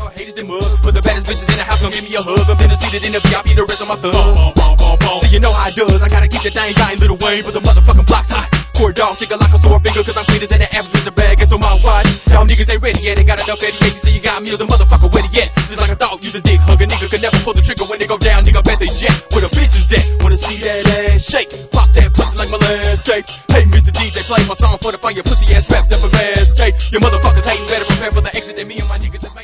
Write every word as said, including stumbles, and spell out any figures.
all haters they mug. But the baddest bitches in the house gon' give me a hug. I'm finna seated in the V I P, the rest of my thugs. See, you know how it does. I gotta keep the thing dying, Little Wayne, but the motherfucking block's hot. Core dog, stick a lock a sore finger, cause I'm cleaner than the average in the bag. It's on my watch. Y'all niggas ain't ready yet. They got enough Eddie Yates, so you got me as a motherfucker ready yet. Just like a dog use a dick hug. A nigga could never pull the trigger when they go down. Nigga bet they jet. Where the bitches at? Wanna see that ass shake? Pop that pussy like my last tape. Hey, Mister D J, play my song for the fire. Pussy ass wrapped up a mass tape. Your motherfuckers hating, better prepare for the exit than me and my niggas.